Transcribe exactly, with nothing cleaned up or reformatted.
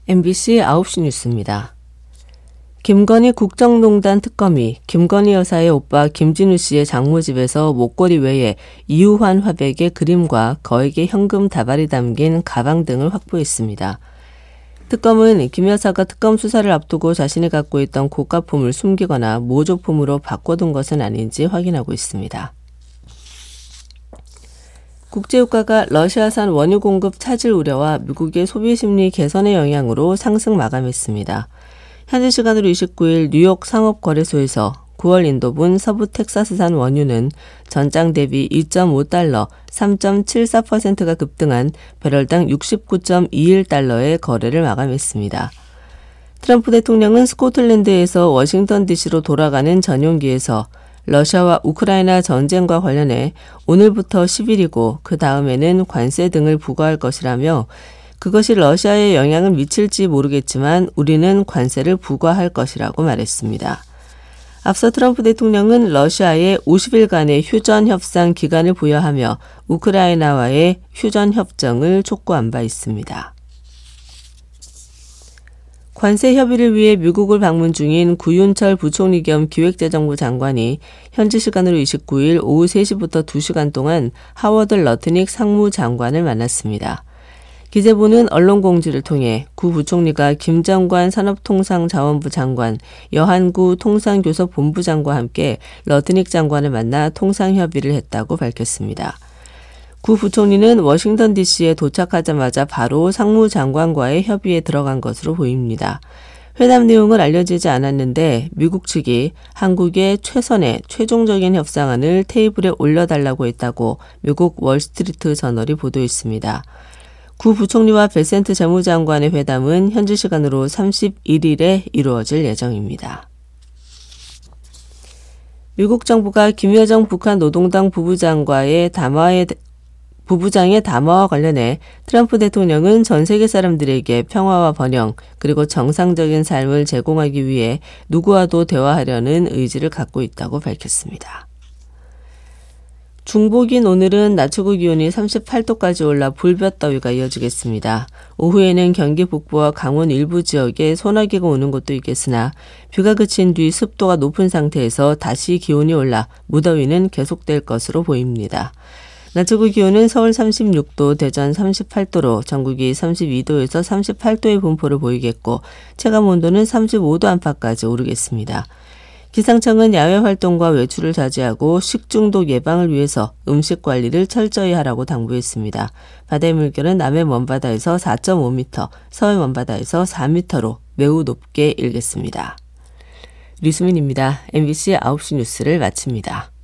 엠비씨 아홉 시 뉴스입니다. 김건희 국정농단 특검이 김건희 여사의 오빠 김진우 씨의 장모집에서 목걸이 외에 이우환 화백의 그림과 거액의 현금 다발이 담긴 가방 등을 확보했습니다. 특검은 김 여사가 특검 수사를 앞두고 자신이 갖고 있던 고가품을 숨기거나 모조품으로 바꿔둔 것은 아닌지 확인하고 있습니다. 국제유가가 러시아산 원유 공급 차질 우려와 미국의 소비심리 개선의 영향으로 상승 마감했습니다. 현지 시간으로 이십구 일 뉴욕 상업거래소에서 구월 인도분 서부 텍사스산 원유는 전장 대비 이 점 오 달러, 삼 점 칠사 퍼센트가 급등한 배럴당 육십구 점 이일 달러의 거래를 마감했습니다. 트럼프 대통령은 스코틀랜드에서 워싱턴 디씨로 돌아가는 전용기에서 러시아와 우크라이나 전쟁과 관련해 오늘부터 십 일이고 그 다음에는 관세 등을 부과할 것이라며 그것이 러시아에 영향을 미칠지 모르겠지만 우리는 관세를 부과할 것이라고 말했습니다. 앞서 트럼프 대통령은 러시아에 오십 일간의 휴전 협상 기간을 부여하며 우크라이나와의 휴전 협정을 촉구한 바 있습니다. 관세 협의를 위해 미국을 방문 중인 구윤철 부총리 겸 기획재정부 장관이 현지 시간으로 이십구 일 오후 세 시부터 두 시간 동안 하워드 러트닉 상무장관을 만났습니다. 기재부는 언론 공지를 통해 구 부총리가 김정관 산업통상자원부 장관, 여한구 통상교섭본부장과 함께 러트닉 장관을 만나 통상협의를 했다고 밝혔습니다. 구 부총리는 워싱턴 디씨에 도착하자마자 바로 상무장관과의 협의에 들어간 것으로 보입니다. 회담 내용은 알려지지 않았는데 미국 측이 한국의 최선의 최종적인 협상안을 테이블에 올려달라고 했다고 미국 월스트리트 저널이 보도했습니다. 구 부총리와 베센트 재무장관의 회담은 현지 시간으로 삼십일 일에 이루어질 예정입니다. 미국 정부가 김여정 북한 노동당 부부장과의 담화에 부부장의 담화와 관련해 트럼프 대통령은 전 세계 사람들에게 평화와 번영 그리고 정상적인 삶을 제공하기 위해 누구와도 대화하려는 의지를 갖고 있다고 밝혔습니다. 중복인 오늘은 낮 최고 기온이 삼십팔 도까지 올라 불볕더위가 이어지겠습니다. 오후에는 경기 북부와 강원 일부 지역에 소나기가 오는 곳도 있겠으나 비가 그친 뒤 습도가 높은 상태에서 다시 기온이 올라 무더위는 계속될 것으로 보입니다. 낮 최고 기온은 서울 삼십육 도, 대전 삼십팔 도로 전국이 삼십이 도에서 삼십팔 도의 분포를 보이겠고 체감 온도는 삼십오 도 안팎까지 오르겠습니다. 기상청은 야외 활동과 외출을 자제하고 식중독 예방을 위해서 음식 관리를 철저히 하라고 당부했습니다. 바다의 물결은 남해 먼바다에서 사 점 오 미터, 서해 먼바다에서 사 미터로 매우 높게 일겠습니다. 류수민입니다. 엠비씨 아홉 시 뉴스를 마칩니다.